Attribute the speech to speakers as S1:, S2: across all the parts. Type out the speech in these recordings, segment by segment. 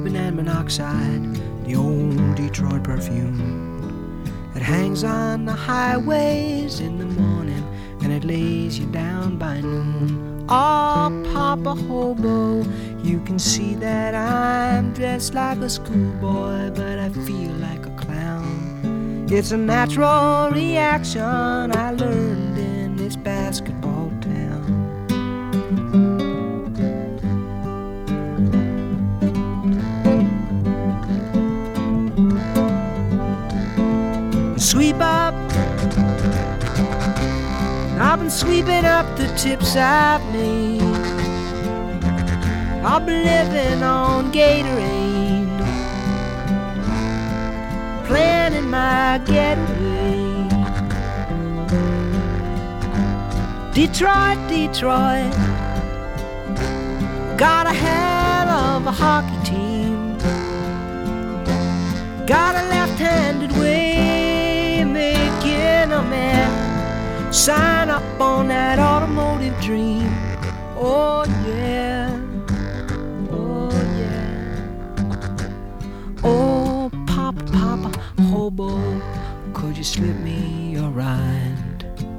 S1: carbon and monoxide, the old Detroit perfume. It hangs on the highways in the morning, and it lays you down by noon. Oh, Papa Hobo, you can see that I'm dressed like a schoolboy, but I feel like a clown. It's a natural reaction I learned in this basketball town. Sweep up, I've been sweeping up the tips I've made. I've been living on Gatorade, planning my getaway. Detroit, Detroit, got a hell of a hockey team, got a left-handed way, making a man sign up on that automotive dream. Oh yeah, oh yeah. Oh Papa, Papa Hobo, could you slip me a ride?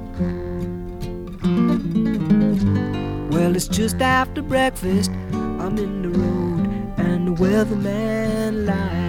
S1: Well, it's just after breakfast, I'm in the road, and the weatherman lies.